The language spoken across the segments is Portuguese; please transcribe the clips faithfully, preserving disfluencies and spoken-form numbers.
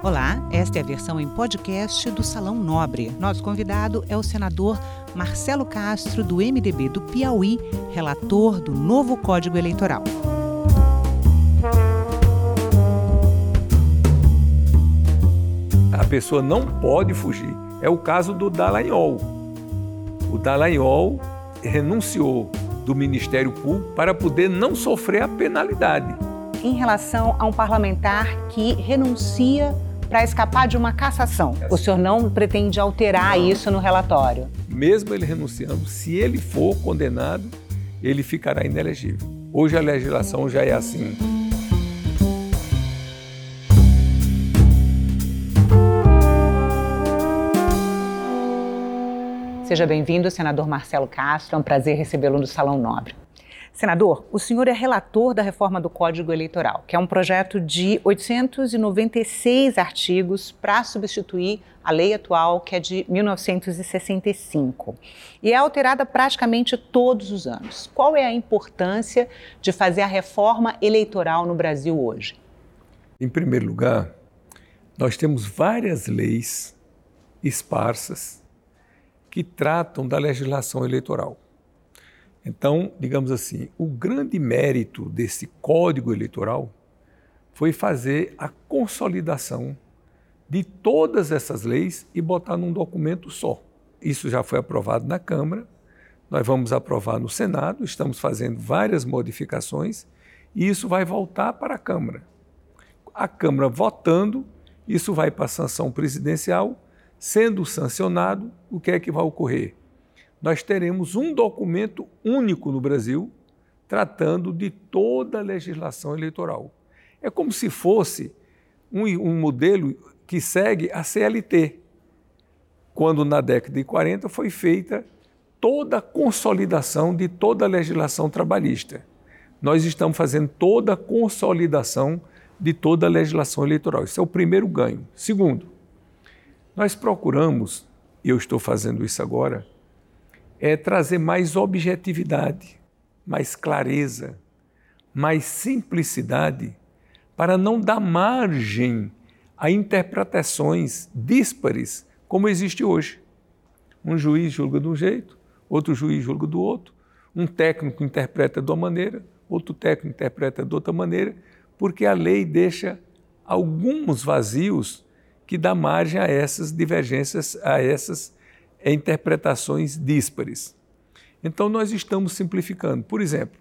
Olá, esta é a versão em podcast do Salão Nobre. Nosso convidado é o senador Marcelo Castro, do M D B do Piauí, relator do novo Código Eleitoral. A pessoa não pode fugir. É o caso do Dallagnol. O Dallagnol renunciou do Ministério Público para poder não sofrer a penalidade. Em relação a um parlamentar que renuncia para escapar de uma cassação, o senhor não pretende alterar não. isso no relatório? Mesmo ele renunciando, se ele for condenado, ele ficará inelegível. Hoje a legislação já é assim. Seja bem-vindo, senador Marcelo Castro. É um prazer recebê-lo no Salão Nobre. Senador, o senhor é relator da reforma do Código Eleitoral, que é um projeto de oitocentos e noventa e seis artigos para substituir a lei atual, que é de mil novecentos e sessenta e cinco. E é alterada praticamente todos os anos. Qual é a importância de fazer a reforma eleitoral no Brasil hoje? Em primeiro lugar, nós temos várias leis esparsas que tratam da legislação eleitoral. Então, digamos assim, o grande mérito desse Código Eleitoral foi fazer a consolidação de todas essas leis e botar num documento só. Isso já foi aprovado na Câmara, nós vamos aprovar no Senado, estamos fazendo várias modificações e isso vai voltar para a Câmara. A Câmara votando, isso vai para a sanção presidencial, sendo sancionado, o que é que vai ocorrer? Nós teremos um documento único no Brasil tratando de toda a legislação eleitoral. É como se fosse um, um modelo que segue a C L T, quando na década de quarenta foi feita toda a consolidação de toda a legislação trabalhista. Nós estamos fazendo toda a consolidação de toda a legislação eleitoral. Esse é o primeiro ganho. Segundo, nós procuramos, e eu estou fazendo isso agora, é trazer mais objetividade, mais clareza, mais simplicidade, para não dar margem a interpretações díspares, como existe hoje. Um juiz julga de um jeito, outro juiz julga do outro, um técnico interpreta de uma maneira, outro técnico interpreta de outra maneira, porque a lei deixa alguns vazios que dá margem a essas divergências, a essas interpretações díspares. Então, nós estamos simplificando. Por exemplo,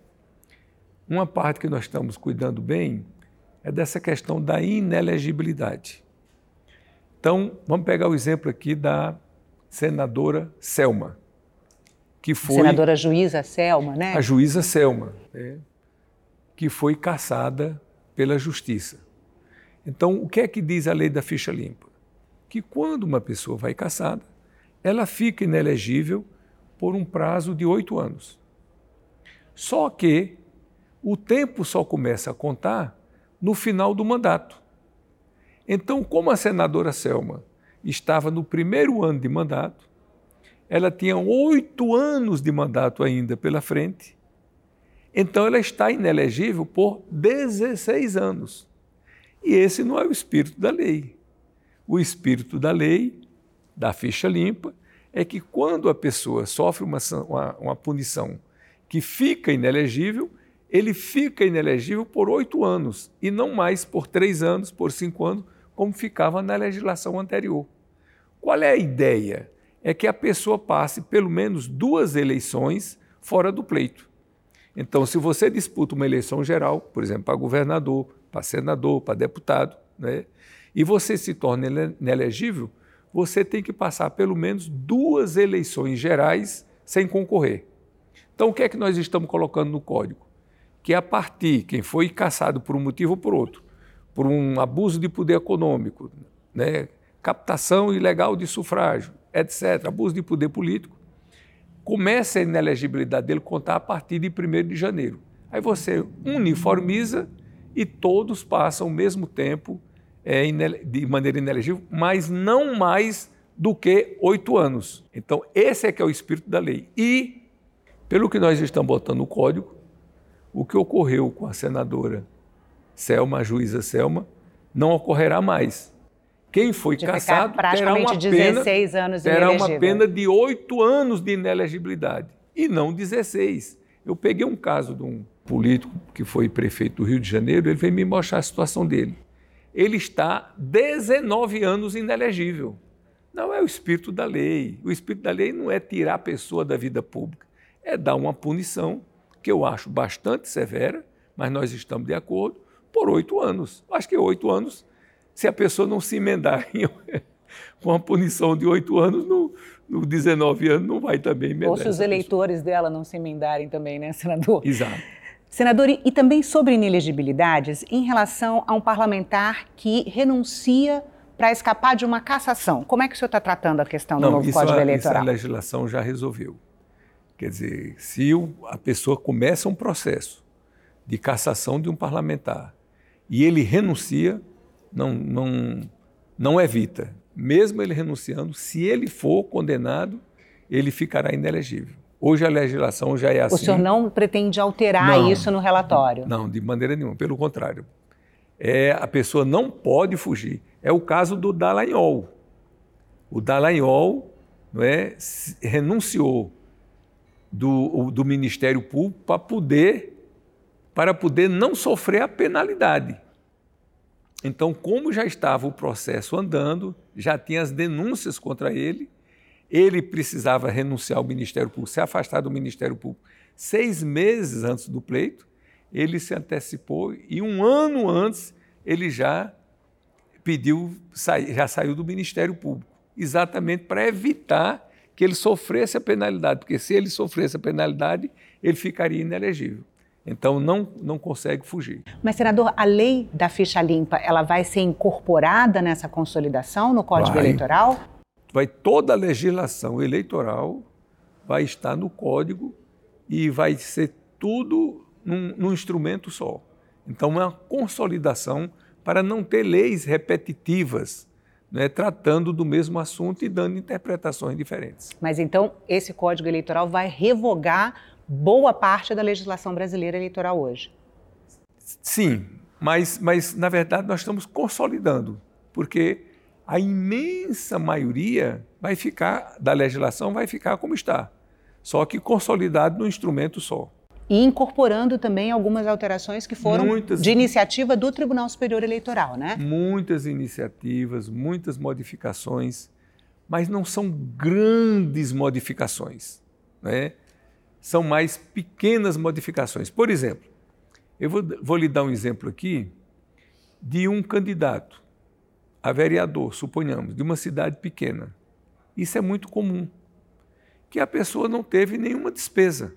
uma parte que nós estamos cuidando bem é dessa questão da inelegibilidade. Então, vamos pegar o exemplo aqui da senadora Selma, que foi... Senadora juíza Selma, né? A juíza Selma, né? Que foi cassada pela Justiça. Então, o que é que diz a lei da ficha limpa? Que quando uma pessoa vai cassada, ela fica inelegível por um prazo de oito anos. Só que o tempo só começa a contar no final do mandato. Então, como a senadora Selma estava no primeiro ano de mandato, ela tinha oito anos de mandato ainda pela frente, então ela está inelegível por dezesseis anos. E esse não é o espírito da lei. O espírito da lei, da ficha limpa, é que quando a pessoa sofre uma, uma, uma punição que fica inelegível, ele fica inelegível por oito anos e não mais por três anos, por cinco anos, como ficava na legislação anterior. Qual é a ideia? É que a pessoa passe pelo menos duas eleições fora do pleito. Então, se você disputa uma eleição geral, por exemplo, para governador, para senador, para deputado, né, e você se torna inelegível, você tem que passar pelo menos duas eleições gerais sem concorrer. Então, o que é que nós estamos colocando no Código? Que a partir, quem foi cassado por um motivo ou por outro, por um abuso de poder econômico, né, captação ilegal de sufrágio, etcétera, abuso de poder político, começa a inelegibilidade dele contar a partir de primeiro de janeiro. Aí você uniformiza e todos passam ao mesmo tempo É, de maneira inelegível, mas não mais do que oito anos. Então, esse é que é o espírito da lei. E, pelo que nós estamos botando no Código, o que ocorreu com a senadora Selma, a juíza Selma, não ocorrerá mais. quem foi de cassado ficar terá uma dezesseis pena, anos terá uma inelegível. pena de oito anos de inelegibilidade e não dezesseis. Eu peguei um caso de um político que foi prefeito do Rio de Janeiro, ele veio me mostrar a situação dele. Ele está dezenove anos inelegível. Não é o espírito da lei. O espírito da lei não é tirar a pessoa da vida pública, é dar uma punição, que eu acho bastante severa, mas nós estamos de acordo, por oito anos. Acho que oito anos, se a pessoa não se emendar com uma punição de oito anos, no, no dezenove anos não vai também emendar. Ou se os eleitores pessoa. dela não se emendarem também, né, senador? Exato. Senador, e, e também sobre inelegibilidades em relação a um parlamentar que renuncia para escapar de uma cassação. Como é que o senhor está tratando a questão do não, novo isso Código a, Eleitoral? Isso a legislação já resolveu. Quer dizer, se o, a pessoa começa um processo de cassação de um parlamentar e ele renuncia, não, não, não evita. Mesmo ele renunciando, se ele for condenado, ele ficará inelegível. Hoje a legislação já é assim. O senhor não pretende alterar não, isso no relatório? Não, de maneira nenhuma. Pelo contrário. É, a pessoa não pode fugir. É o caso do Dallagnol. O Dallagnol, não é, renunciou do, do Ministério Público para poder, para poder não sofrer a penalidade. Então, como já estava o processo andando, já tinha as denúncias contra ele, ele precisava renunciar ao Ministério Público, se afastar do Ministério Público seis meses antes do pleito, ele se antecipou e um ano antes ele já pediu, já saiu do Ministério Público, exatamente para evitar que ele sofresse a penalidade, porque se ele sofresse a penalidade, ele ficaria inelegível. Então, não, não consegue fugir. Mas, senador, a lei da ficha limpa, ela vai ser incorporada nessa consolidação no Código vai, Eleitoral? Vai, toda a legislação eleitoral vai estar no Código e vai ser tudo num, num instrumento só. Então, é uma consolidação para não ter leis repetitivas, né, tratando do mesmo assunto e dando interpretações diferentes. Mas, então, esse Código Eleitoral vai revogar boa parte da legislação brasileira eleitoral hoje? Sim, mas, mas, na verdade, nós estamos consolidando, porque a imensa maioria vai ficar, da legislação vai ficar como está, só que consolidado num instrumento só. E incorporando também algumas alterações que foram muitas, de iniciativa do Tribunal Superior Eleitoral, né? Muitas iniciativas, muitas modificações, mas não são grandes modificações, né? São mais pequenas modificações. Por exemplo, eu vou, vou lhe dar um exemplo aqui de um candidato a vereador, suponhamos, de uma cidade pequena. Isso é muito comum, que a pessoa não teve nenhuma despesa.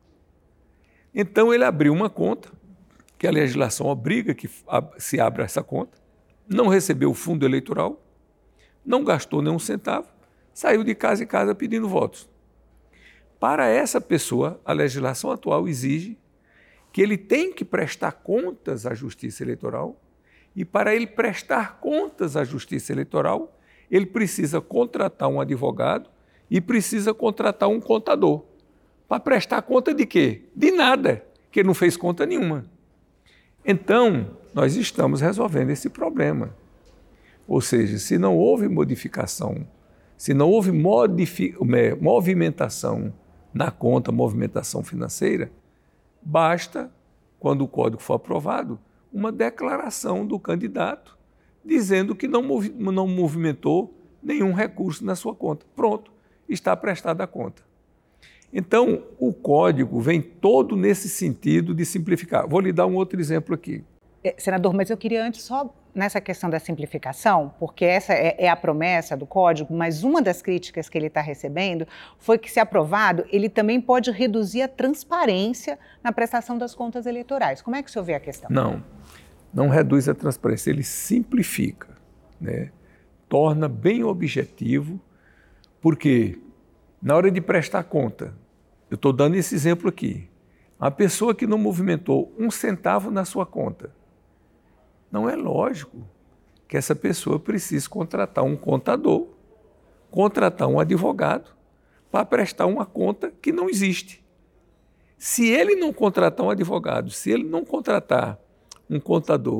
Então, ele abriu uma conta, que a legislação obriga que se abra essa conta, não recebeu o fundo eleitoral, não gastou nenhum centavo, saiu de casa em casa pedindo votos. Para essa pessoa, a legislação atual exige que ele tem que prestar contas à Justiça Eleitoral e, para ele prestar contas à Justiça Eleitoral, ele precisa contratar um advogado e precisa contratar um contador. Para prestar conta de quê? De nada, que ele não fez conta nenhuma. Então, nós estamos resolvendo esse problema. Ou seja, se não houve modificação, se não houve modifi- movimentação na conta, movimentação financeira, basta, quando o código for aprovado, uma declaração do candidato dizendo que não, movi- não movimentou nenhum recurso na sua conta. Pronto, está prestada a conta. Então, o código vem todo nesse sentido de simplificar. Vou lhe dar um outro exemplo aqui. É, senador, mas eu queria antes só nessa questão da simplificação, porque essa é, é a promessa do código, mas uma das críticas que ele está recebendo foi que, se aprovado, ele também pode reduzir a transparência na prestação das contas eleitorais. Como é que o senhor vê a questão? Não, não reduz a transparência, ele simplifica, né? Torna bem objetivo, porque na hora de prestar conta, eu estou dando esse exemplo aqui, a pessoa que não movimentou um centavo na sua conta, não é lógico que essa pessoa precise contratar um contador, contratar um advogado para prestar uma conta que não existe. Se ele não contratar um advogado, se ele não contratar um contador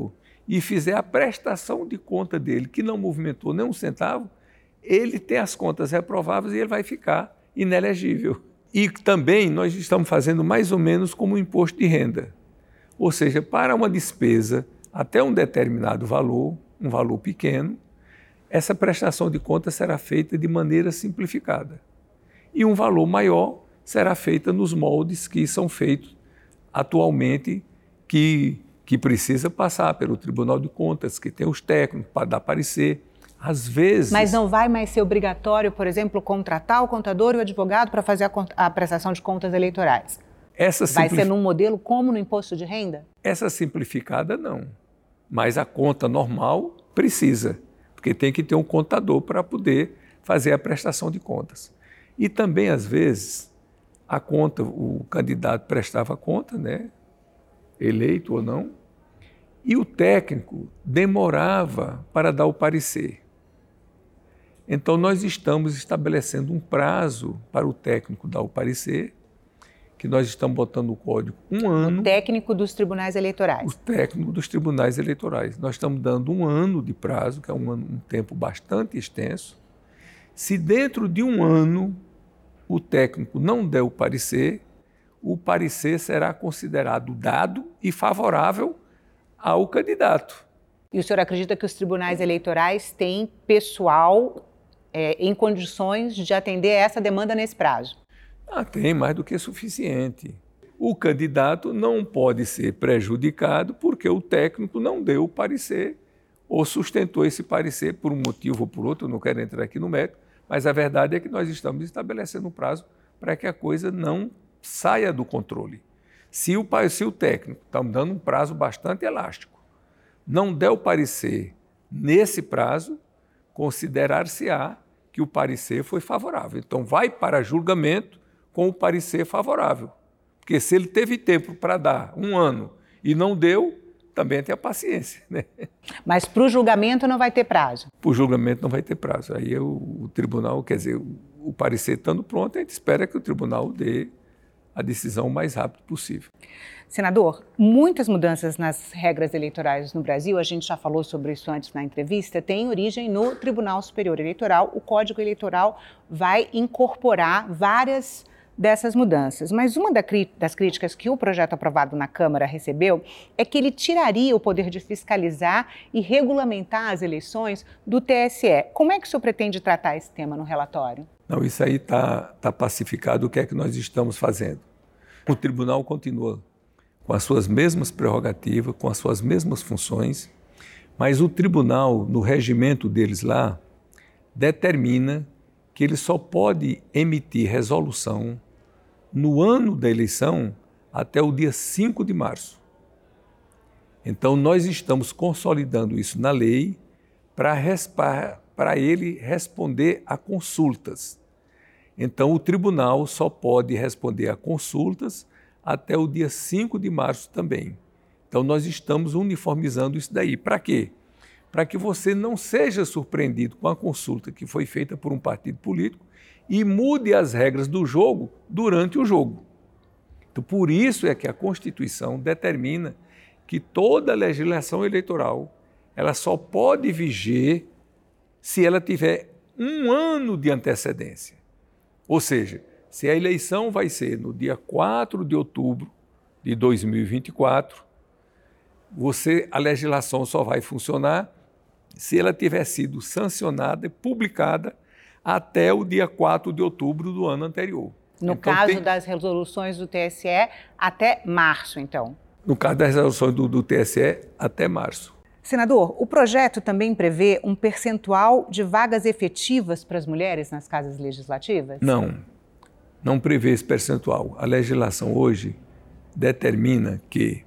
e fizer a prestação de conta dele, que não movimentou nem um centavo, ele tem as contas reprováveis e ele vai ficar inelegível. E também nós estamos fazendo mais ou menos como o imposto de renda. Ou seja, para uma despesa até um determinado valor, um valor pequeno, essa prestação de contas será feita de maneira simplificada. E um valor maior será feita nos moldes que são feitos atualmente, que, que precisa passar pelo Tribunal de Contas, que tem os técnicos para dar parecer. Às vezes... Mas não vai mais ser obrigatório, por exemplo, contratar o contador e o advogado para fazer a, a prestação de contas eleitorais? Essa vai simplif... ser num modelo como no imposto de renda? Essa simplificada não, mas a conta normal precisa, porque tem que ter um contador para poder fazer a prestação de contas. E também, às vezes, a conta, o candidato prestava conta, né, eleito ou não, e o técnico demorava para dar o parecer. Então, nós estamos estabelecendo um prazo para o técnico dar o parecer, que nós estamos botando no código um ano. O técnico dos tribunais eleitorais. O técnico dos tribunais eleitorais. Nós estamos dando um ano de prazo, que é um, ano, um tempo bastante extenso. Se dentro de um ano o técnico não der o parecer, o parecer será considerado dado e favorável ao candidato. E o senhor acredita que os tribunais eleitorais têm pessoal é, em condições de atender essa demanda nesse prazo? Ah, tem mais do que suficiente. O candidato não pode ser prejudicado porque o técnico não deu o parecer ou sustentou esse parecer por um motivo ou por outro, não quero entrar aqui no mérito, mas a verdade é que nós estamos estabelecendo um prazo para que a coisa não saia do controle. Se o, se o técnico, estamos dando um prazo bastante elástico, não der o parecer nesse prazo, considerar-se-á que o parecer foi favorável. Então vai para julgamento com o parecer favorável. Porque se ele teve tempo para dar um ano e não deu, também tem a paciência, né? Mas para o julgamento não vai ter prazo? Para o julgamento não vai ter prazo. Aí é o, o tribunal, quer dizer, o, o parecer estando pronto, a gente espera que o tribunal dê a decisão o mais rápido possível. Senador, muitas mudanças nas regras eleitorais no Brasil, a gente já falou sobre isso antes na entrevista, tem origem no Tribunal Superior Eleitoral. O Código Eleitoral vai incorporar várias dessas mudanças. Mas uma das críticas que o projeto aprovado na Câmara recebeu é que ele tiraria o poder de fiscalizar e regulamentar as eleições do T S E. Como é que o senhor pretende tratar esse tema no relatório? Não, isso aí está tá pacificado. O que é que nós estamos fazendo? O tribunal continua com as suas mesmas prerrogativas, com as suas mesmas funções, mas o tribunal, no regimento deles lá, determina que ele só pode emitir resolução no ano da eleição até o dia cinco de março. Então, nós estamos consolidando isso na lei para ele responder a consultas. Então, o tribunal só pode responder a consultas até o dia cinco de março também. Então, nós estamos uniformizando isso daí. Para quê? Para que você não seja surpreendido com a consulta que foi feita por um partido político e mude as regras do jogo durante o jogo. Então, por isso é que a Constituição determina que toda legislação eleitoral ela só pode viger se ela tiver um ano de antecedência. Ou seja, se a eleição vai ser no dia quatro de outubro de dois mil e vinte e quatro, você, a legislação só vai funcionar se ela tiver sido sancionada e publicada até o dia quatro de outubro do ano anterior. No então, caso tem... das resoluções do T S E, até março, então? No caso das resoluções do, do T S E, até março. Senador, o projeto também prevê um percentual de vagas efetivas para as mulheres nas casas legislativas? Não, não prevê esse percentual. A legislação hoje determina que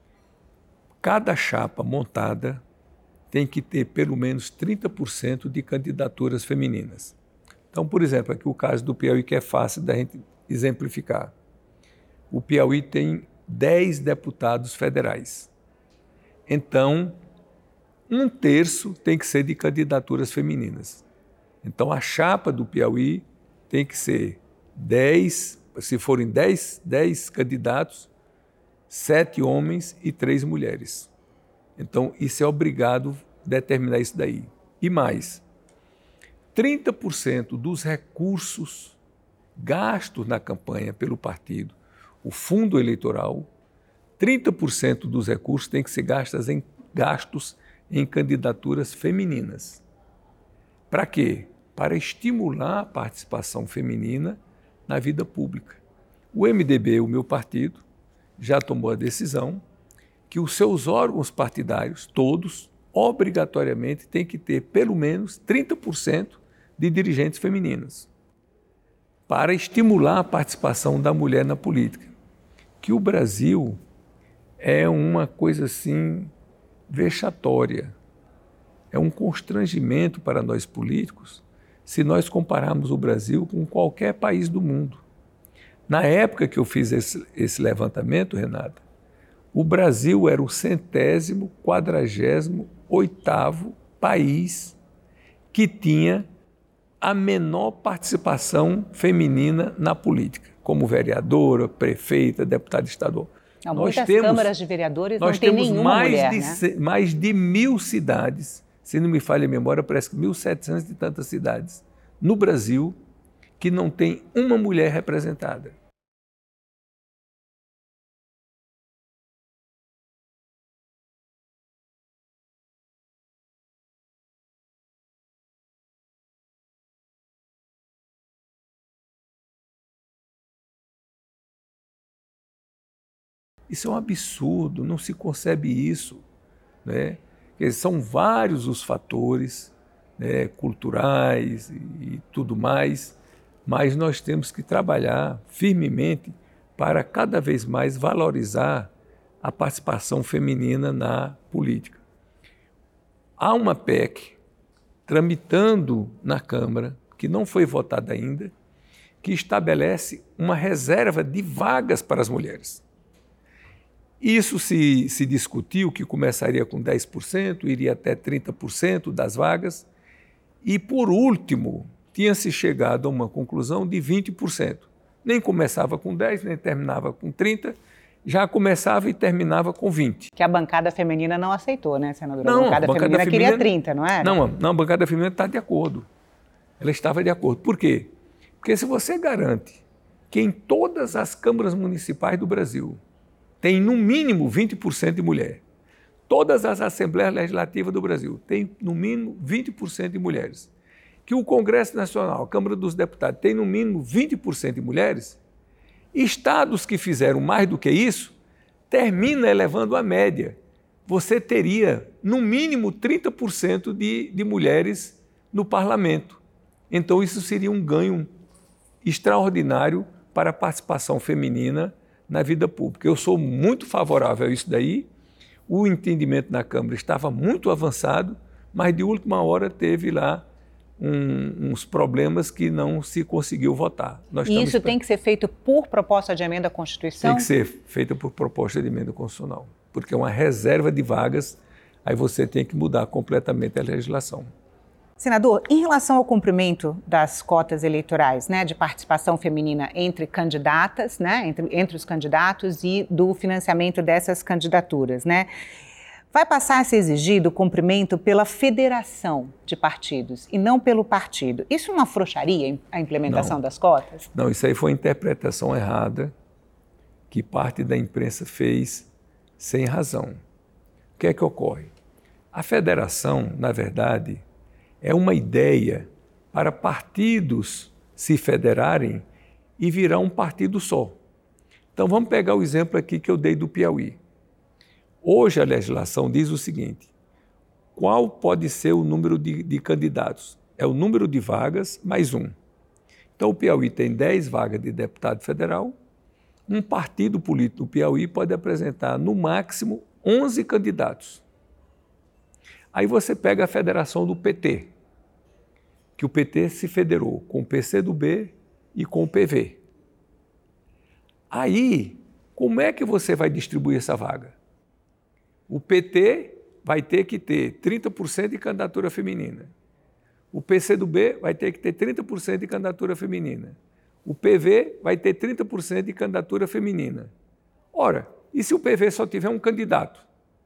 cada chapa montada tem que ter pelo menos trinta por cento de candidaturas femininas. Então, por exemplo, aqui o caso do Piauí, que é fácil da gente exemplificar. O Piauí tem dez deputados federais. Então, um terço tem que ser de candidaturas femininas. Então, a chapa do Piauí tem que ser dez, se forem dez, dez candidatos, sete homens e três mulheres. Então, isso é obrigado a determinar isso daí. E mais, trinta por cento dos recursos gastos na campanha pelo partido, o fundo eleitoral, trinta por cento dos recursos têm que ser gastos em, gastos em candidaturas femininas. Para quê? Para estimular a participação feminina na vida pública. O M D B, o meu partido, já tomou a decisão que os seus órgãos partidários, todos, obrigatoriamente, têm que ter pelo menos trinta por cento de dirigentes femininas, para estimular a participação da mulher na política. Que o Brasil é uma coisa assim vexatória, é um constrangimento para nós políticos se nós compararmos o Brasil com qualquer país do mundo. Na época que eu fiz esse, esse levantamento, Renata, o Brasil era o centésimo, quadragésimo, oitavo país que tinha a menor participação feminina na política, como vereadora, prefeita, deputada estadual. Não, nós muitas temos, câmaras de vereadores não tem nenhuma mais mulher, de, né? mais de mil cidades, se não me falha a memória, parece que mil e setecentas e tantas cidades no Brasil que não tem uma mulher representada. Isso é um absurdo, não se concebe isso, né? São vários os fatores, né, culturais e, e tudo mais, mas nós temos que trabalhar firmemente para cada vez mais valorizar a participação feminina na política. Há uma P E C tramitando na Câmara, que não foi votada ainda, que estabelece uma reserva de vagas para as mulheres. Isso se, se discutiu que começaria com dez por cento, iria até trinta por cento das vagas, e, por último, tinha-se chegado a uma conclusão de vinte por cento. Nem começava com dez por cento, nem terminava com trinta por cento, já começava e terminava com vinte por cento. Que a bancada feminina não aceitou, né, senadora? Não, a bancada, a bancada feminina, feminina queria trinta, não era? Não, não, a bancada feminina está de acordo. Ela estava de acordo. Por quê? Porque se você garante que em todas as câmaras municipais do Brasil tem no mínimo vinte por cento de mulher, todas as assembleias legislativas do Brasil têm no mínimo vinte por cento de mulheres, que o Congresso Nacional, a Câmara dos Deputados, tem no mínimo vinte por cento de mulheres, estados que fizeram mais do que isso, termina elevando a média. Você teria no mínimo trinta por cento de, de mulheres no parlamento. Então isso seria um ganho extraordinário para a participação feminina na vida pública. Eu sou muito favorável a isso daí. O entendimento na Câmara estava muito avançado, mas de última hora teve lá um, uns problemas que não se conseguiu votar. Nós e isso tem que ser feito por proposta de emenda à Constituição? Tem que ser feito por proposta de emenda constitucional, porque é uma reserva de vagas, aí você tem que mudar completamente a legislação. Senador, em relação ao cumprimento das cotas eleitorais, né, de participação feminina entre candidatas, né, entre, entre os candidatos e do financiamento dessas candidaturas, né, vai passar a ser exigido o cumprimento pela federação de partidos e não pelo partido. Isso não afrouxaria a implementação não. das cotas? Não, isso aí foi uma interpretação errada que parte da imprensa fez sem razão. O que é que ocorre? A federação, na verdade, é uma ideia para partidos se federarem e virar um partido só. Então vamos pegar o exemplo aqui que eu dei do Piauí. Hoje a legislação diz o seguinte: qual pode ser o número de, de candidatos? É o número de vagas mais um. Então o Piauí tem dez vagas de deputado federal, um partido político do Piauí pode apresentar no máximo onze candidatos. Aí você pega a federação do P T, que o P T se federou com o P C do B e com o P V. Aí, como é que você vai distribuir essa vaga? O P T vai ter que ter trinta por cento de candidatura feminina. O P C do B vai ter que ter trinta por cento de candidatura feminina. O P V vai ter trinta por cento de candidatura feminina. Ora, e se o P V só tiver um candidato?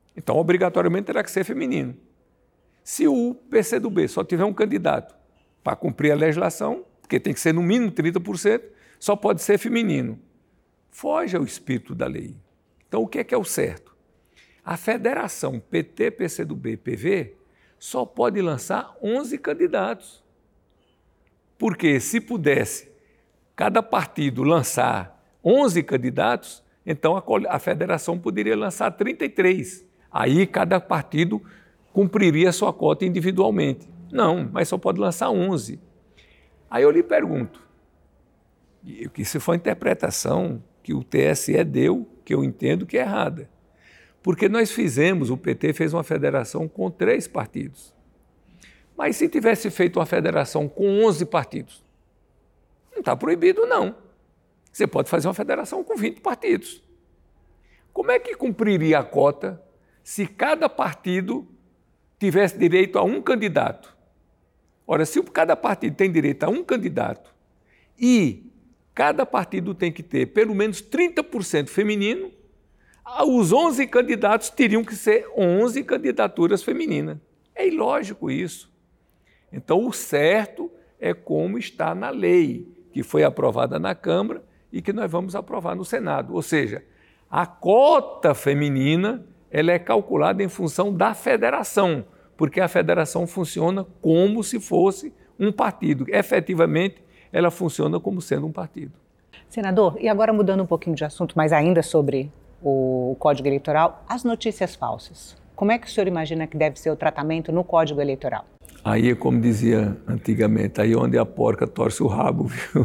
Então, obrigatoriamente, terá que ser feminino. Se o P C do B só tiver um candidato para cumprir a legislação, porque tem que ser no mínimo trinta por cento, só pode ser feminino. Foge ao espírito da lei. Então, o que é que é o certo? A federação P T, P C do B, P V só pode lançar onze candidatos. Porque se pudesse cada partido lançar onze candidatos, então a, a federação poderia lançar trinta e três. Aí cada partido cumpriria a sua cota individualmente. Não, mas só pode lançar onze. Aí eu lhe pergunto, que se foi a interpretação que o T S E deu, que eu entendo que é errada. Porque nós fizemos, o P T fez uma federação com três partidos. Mas se tivesse feito uma federação com onze partidos, não está proibido, não. Você pode fazer uma federação com vinte partidos. Como é que cumpriria a cota se cada partido tivesse direito a um candidato? Ora, se cada partido tem direito a um candidato e cada partido tem que ter pelo menos trinta por cento feminino, os onze candidatos teriam que ser onze candidaturas femininas. É ilógico isso. Então, o certo é como está na lei, que foi aprovada na Câmara e que nós vamos aprovar no Senado. Ou seja, a cota feminina ela é calculada em função da federação, porque a federação funciona como se fosse um partido. Efetivamente, ela funciona como sendo um partido. Senador, e agora mudando um pouquinho de assunto, mas ainda sobre o Código Eleitoral, as notícias falsas. Como é que o senhor imagina que deve ser o tratamento no Código Eleitoral? Aí é como dizia antigamente, aí onde a porca torce o rabo, viu?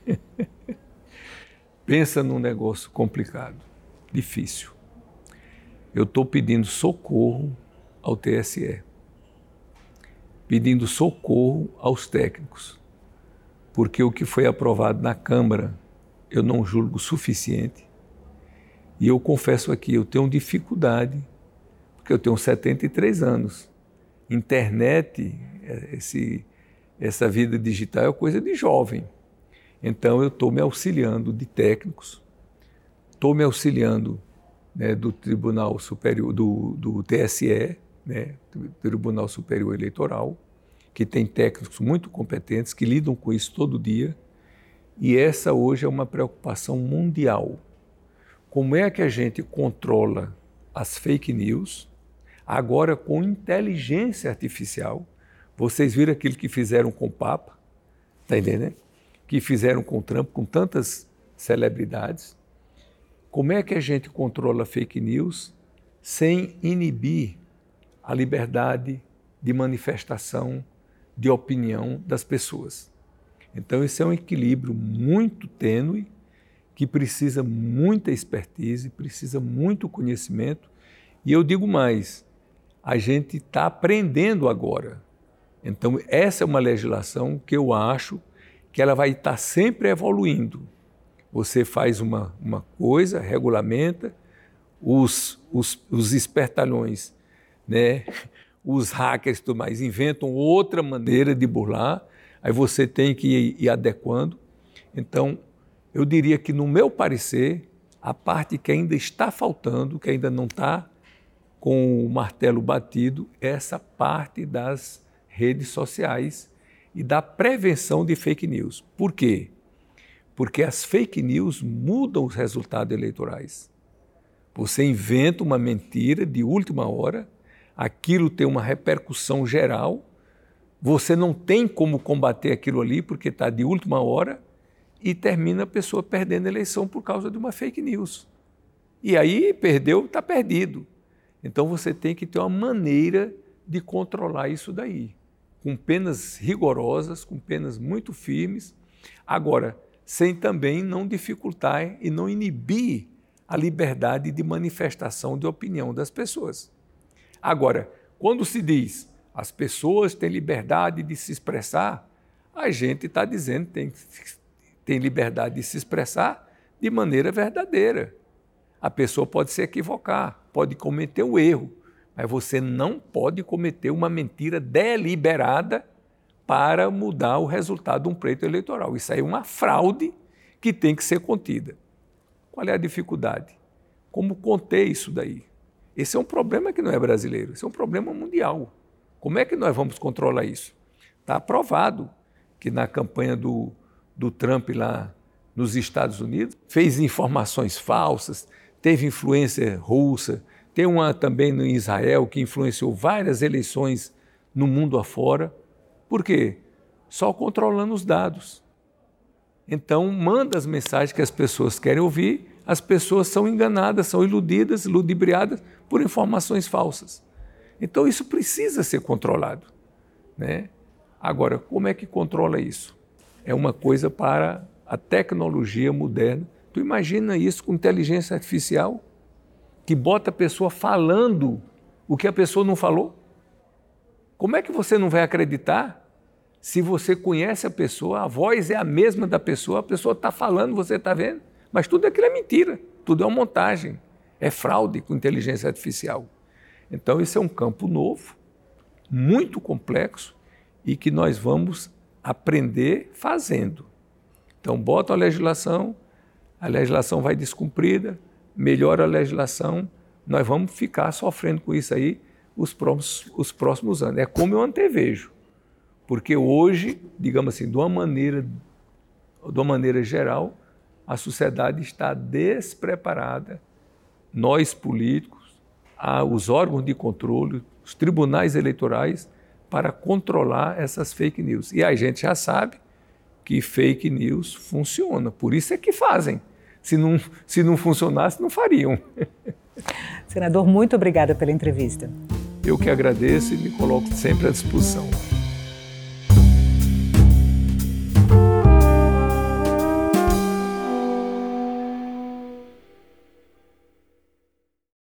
Pensa num negócio complicado, difícil. Eu estou pedindo socorro ao T S E, pedindo socorro aos técnicos, porque o que foi aprovado na Câmara eu não julgo suficiente. E eu confesso aqui, eu tenho dificuldade, porque eu tenho setenta e três anos. Internet, esse, essa vida digital é coisa de jovem. Então eu estou me auxiliando de técnicos, estou me auxiliando né, do Tribunal Superior, do, do T S E, né, do Tribunal Superior Eleitoral, que tem técnicos muito competentes, que lidam com isso todo dia. E essa hoje é uma preocupação mundial. Como é que a gente controla as fake news, agora com inteligência artificial? Vocês viram aquilo que fizeram com o Papa, tá entendendo? Que fizeram com o Trump, com tantas celebridades. Como é que a gente controla fake news sem inibir a liberdade de manifestação, de opinião das pessoas? Então, esse é um equilíbrio muito tênue, que precisa muita expertise, precisa muito conhecimento. E eu digo mais, a gente está aprendendo agora. Então, essa é uma legislação que eu acho que ela vai estar sempre evoluindo. Você faz uma, uma coisa, regulamenta, os, os, os espertalhões, né, os hackers e tudo mais, inventam outra maneira de burlar, aí você tem que ir, ir adequando. Então, eu diria que, no meu parecer, a parte que ainda está faltando, que ainda não está com o martelo batido, é essa parte das redes sociais e da prevenção de fake news. Por quê? Porque as fake news mudam os resultados eleitorais. Você inventa uma mentira de última hora, aquilo tem uma repercussão geral, você não tem como combater aquilo ali porque está de última hora, e termina a pessoa perdendo a eleição por causa de uma fake news. E aí, perdeu, está perdido. Então, você tem que ter uma maneira de controlar isso daí, com penas rigorosas, com penas muito firmes, agora, sem também não dificultar e não inibir a liberdade de manifestação de opinião das pessoas. Agora, quando se diz as pessoas têm liberdade de se expressar, a gente está dizendo que tem tem liberdade de se expressar de maneira verdadeira. A pessoa pode se equivocar, pode cometer um erro, mas você não pode cometer uma mentira deliberada para mudar o resultado de um pleito eleitoral. Isso aí é uma fraude que tem que ser contida. Qual é a dificuldade? Como conter isso daí? Esse é um problema que não é brasileiro, esse é um problema mundial. Como é que nós vamos controlar isso? Está aprovado que na campanha do, do Trump lá nos Estados Unidos, fez informações falsas, teve influência russa, tem uma também no Israel que influenciou várias eleições no mundo afora. Por quê? Só controlando os dados. Então, manda as mensagens que as pessoas querem ouvir, as pessoas são enganadas, são iludidas, ludibriadas por informações falsas. Então, isso precisa ser controlado, né? Agora, como é que controla isso? É uma coisa para a tecnologia moderna. Tu imagina isso com inteligência artificial, que bota a pessoa falando o que a pessoa não falou? Como é que você não vai acreditar se você conhece a pessoa, a voz é a mesma da pessoa, a pessoa está falando, você está vendo? Mas tudo aquilo é mentira, tudo é uma montagem, é fraude com inteligência artificial. Então, esse é um campo novo, muito complexo e que nós vamos aprender fazendo. Então, bota a legislação, a legislação vai descumprida, melhora a legislação, nós vamos ficar sofrendo com isso aí os próximos, os próximos anos. É como eu antevejo, porque hoje, digamos assim, de uma maneira, de uma maneira geral, a sociedade está despreparada, nós políticos, os órgãos de controle, os tribunais eleitorais, para controlar essas fake news. E a gente já sabe que fake news funciona, por isso é que fazem. Se não, se não funcionasse, não fariam. Senador, muito obrigada pela entrevista. Eu que agradeço e me coloco sempre à disposição.